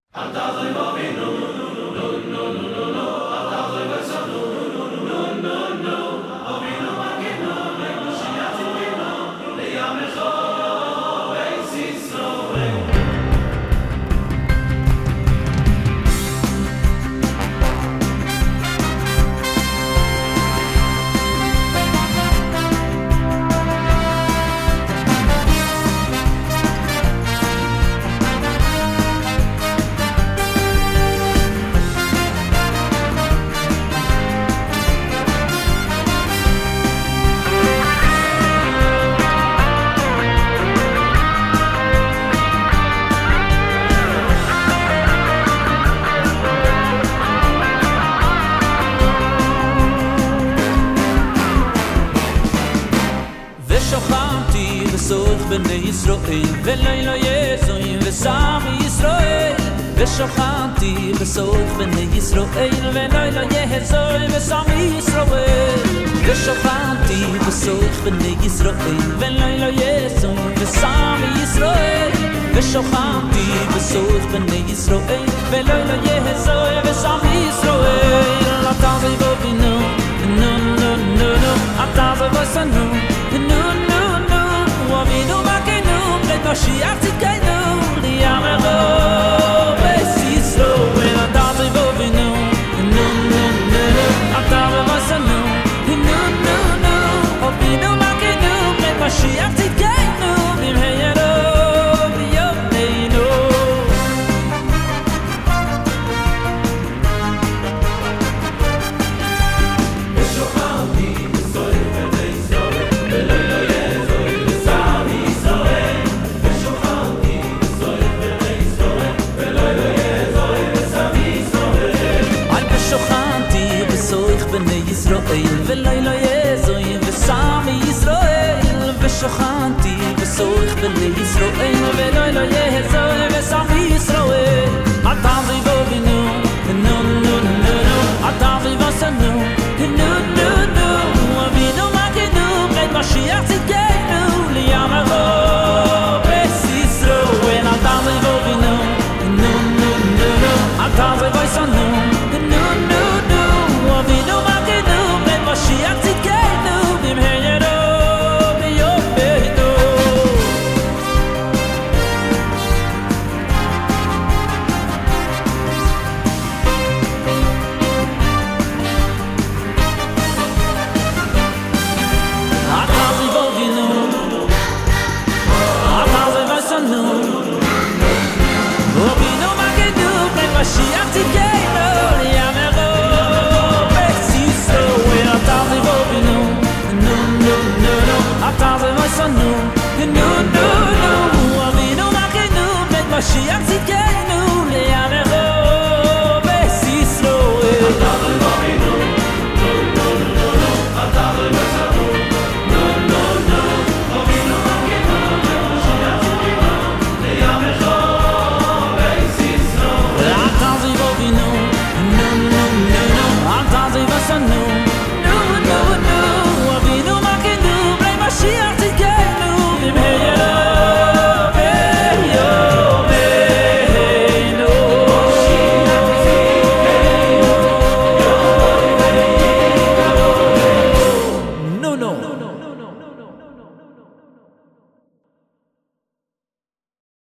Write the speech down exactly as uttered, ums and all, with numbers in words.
ושוכנתי בסוך בני ישראל ולילה יזועים ושם ישראל ושוכנתי בסוך בני ישראל ולילה יזועים ושם ישראל ושוכנתי בסוך בני ישראל ולילה יזועים ושם ישראל ושוכנתי בסוך בני ישראל ולילה יזועים ושם ישראל אתה זבובינו נו נו נו נו אתה זבוסנו Mashiach tzidkenu liyameru beis Yisroel ve'ata zevovinu nu nu nu ata v'vasanu nu nu nu ovinu makenu bet Mashiach tzidkenu b'mheyeru b'yomeinu ושוכנתי בסוך בני ישראל ולילה יזועים ושם ישראל בני ישראל ולילה יזועים ושם ישראל ושוכנתי בסוך בני ישראל ולילה יזועים ושם ישראל אתה זבובינו נו נו נו נו אתה זבוסנו נו נו נו אבינו מקנו בית משיח צדקנו ליאמרו beis Yisroel אתה זבובינו נו נו נו נו אתה זבוסנו נו נו נו אבינו Mashiach tzidkenu b'mheyeru b'yomeinu אתה zivovinu אתה zevasanu Avinu makenu b'nei Mashiach tzidkenu liyameru אתה זבוסנו נו נו נו אבינו מקנו בית משיח tzidkenu